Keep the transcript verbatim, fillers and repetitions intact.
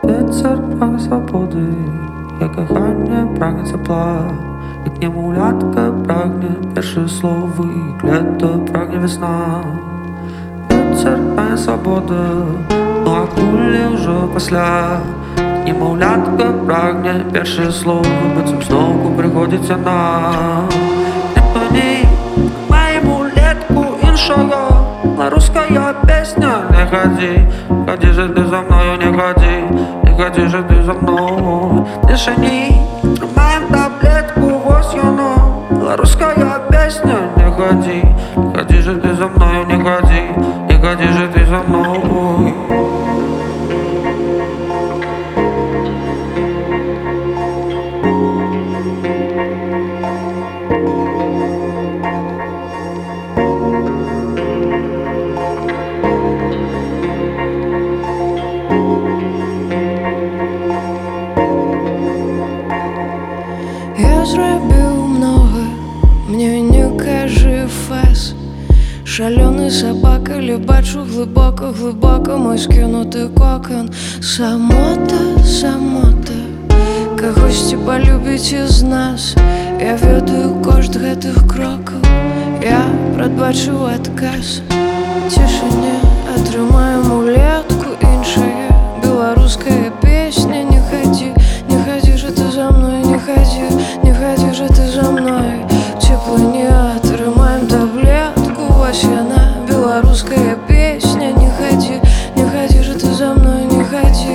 Ветер прагне свободы, я кохання прагне тепла, як немовлятка прагне перші слови, лето прагне весна. Ветер прагне свободи, ну а кулі вже після. Немовлятка прагне перші слови, бо знову приходиться нам. Не тоні, маємо летку іншого, русская песня. Не ходи, ходи же ты за мною, не ходи, не ходи же ты за мною. Не шани, тримаем таблетку, ось воно, русская песня. Не ходи, не ходи же ты за мною, не ходи, не ходи же ты за мною. Я зробив много, мне не кажи фес. Шалений собака, бачу глибоко, глибоко мой скинутий кокон. Самота, самота, когось типа любить із нас. Я ведаю кошт гэтых крокаў, я прадбачыў адказ. Цішыня, атрымаем улетку іншая беларуская песня. Не ходи, не ходи же ты за мной, не ходи, не ходи же ты за мной. Теплыне атрымаем таблетку, вось яна беларуская песня. Не ходи, не ходи же ты за мной, не ходи.